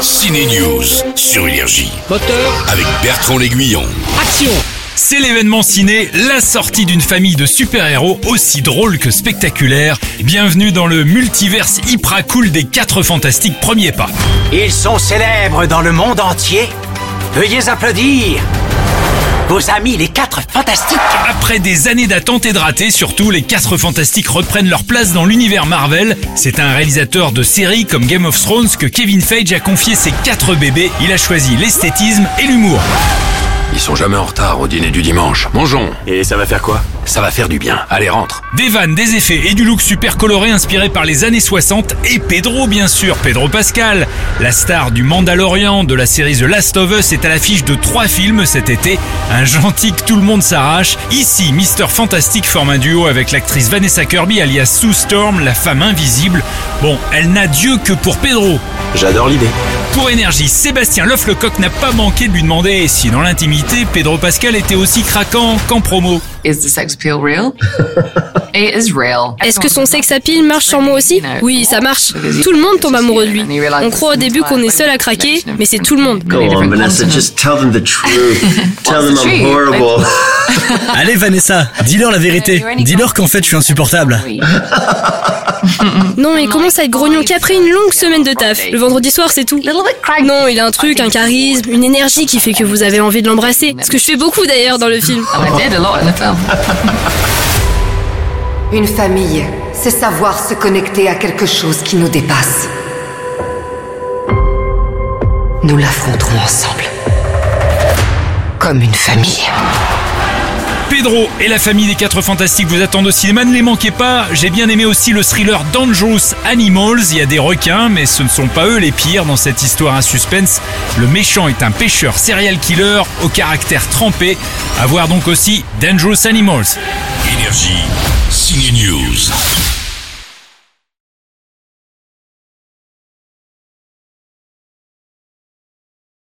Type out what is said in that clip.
Ciné News sur Énergie Moteur, avec Bertrand L'Aiguillon. action! C'est l'événement ciné, la sortie d'une famille de super-héros aussi drôle que spectaculaire. Bienvenue dans le multiverse hyper cool des 4 Fantastiques Premier Pas. Ils sont célèbres dans le monde entier. Veuillez applaudir vos amis les 4 Fantastiques. Après des années d'attente et de ratés, surtout, les 4 Fantastiques reprennent leur place dans l'univers Marvel. C'est à un réalisateur de séries comme Game of Thrones que Kevin Feige a confié ses 4 bébés. Il a choisi l'esthétisme et l'humour. Ils sont jamais en retard au dîner du dimanche. Mangeons. Et ça va faire quoi? Ça va faire du bien. Allez, rentre. Des vannes, des effets et du look super coloré inspiré par les années 60 et Pedro bien sûr, Pedro Pascal. La star du Mandalorian de la série The Last of Us est à l'affiche de 3 films cet été. Un gentil que tout le monde s'arrache. Ici, Mr. Fantastic forme un duo avec l'actrice Vanessa Kirby alias Sue Storm, la femme invisible. Bon, elle n'a Dieu que pour Pedro. J'adore l'idée. Pour Énergie, Sébastien Loefflecoq n'a pas manqué de lui demander si dans l'intimité, Pedro Pascal était aussi craquant qu'en promo. Is the sex appeal real? It is real. Est-ce que son sex appeal marche sur moi aussi? Oui, ça marche. Tout le monde tombe amoureux de lui. On croit au début qu'on est seul à craquer, mais c'est tout le monde. Go on, Vanessa, just tell them the truth. Tell them I'm horrible. Allez Vanessa, dis-leur la vérité. Dis-leur qu'en fait je suis insupportable. Non, il commence à être grognon qu'après une longue semaine de taf. Le vendredi soir, c'est tout. Non, il a un truc, un charisme, une énergie qui fait que vous avez envie de l'embrasser. Ce que je fais beaucoup d'ailleurs dans le film. I did a lot in the film. Une famille, c'est savoir se connecter à quelque chose qui nous dépasse. Nous l'affronterons ensemble. Comme une famille. Pedro et la famille des 4 Fantastiques vous attendent au cinéma, ne les manquez pas. J'ai bien aimé aussi le thriller Dangerous Animals. Il y a des requins, mais ce ne sont pas eux les pires dans cette histoire à suspense. Le méchant est un pêcheur serial killer au caractère trempé. À voir donc aussi Dangerous Animals. Énergie, Ciné News.